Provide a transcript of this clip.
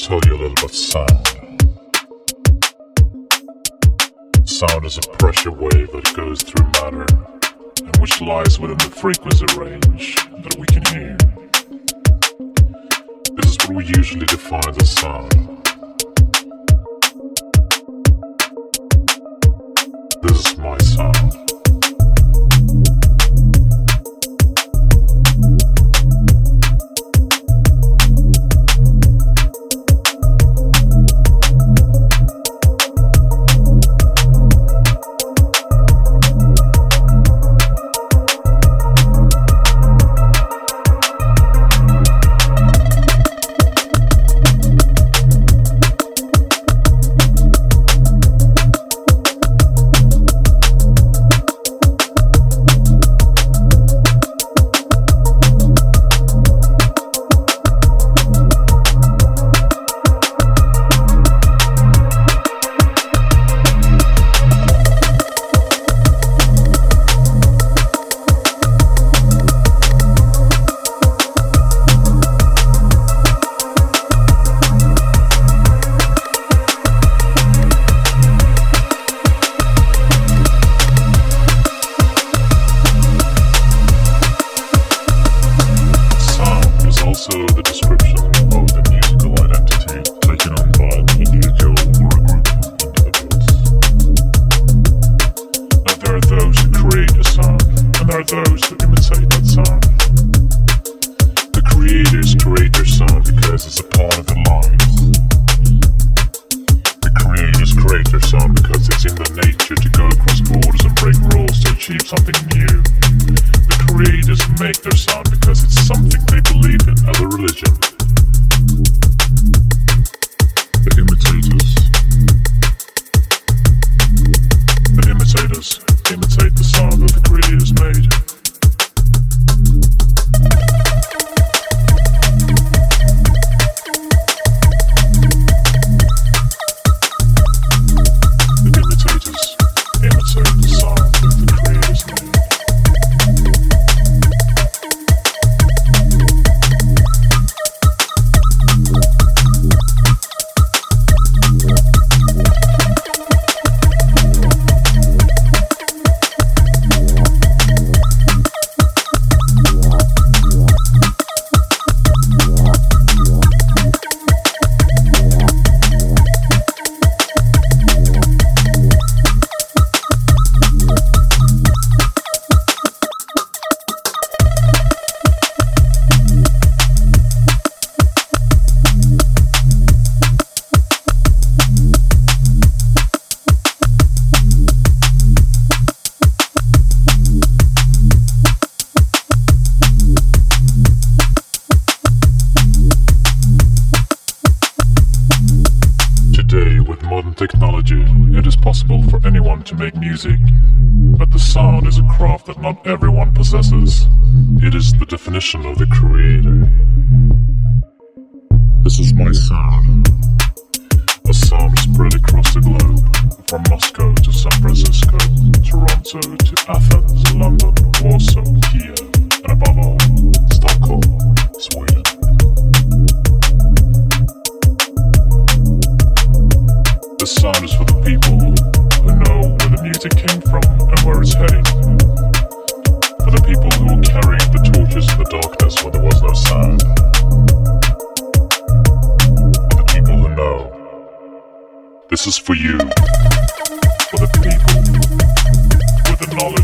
tell you a little about sound. Sound is a pressure wave that goes through matter and which lies within the frequency range that we can hear. This is what we usually define as sound. This is my sound. Also the description of the musical identity taken on by an individual or a group of individuals. Now there are those who create a sound, and there are those who imitate that sound. The creators create their sound because it's a part of their lives. The creators create their sound because it's in their nature to go across borders and break rules to achieve something new. The creators make their sound because it's something they believe in as a religion. The imitators imitate the sound that the creators made. The imitators imitate the sound that the creators made. With modern technology, it is possible for anyone to make music, but the sound is a craft that not everyone possesses. It is the definition of the creator. This is my sound. A sound spread across the globe, from Moscow to San Francisco, Toronto to Athens, London, Warsaw, Kiev, and above all, Stockholm, Sweden. The sound is for the people who know where the music came from and where it's heading. For the people who will carry the torches in the darkness where there was no sound. For the people who know. This is for you. For the people with the knowledge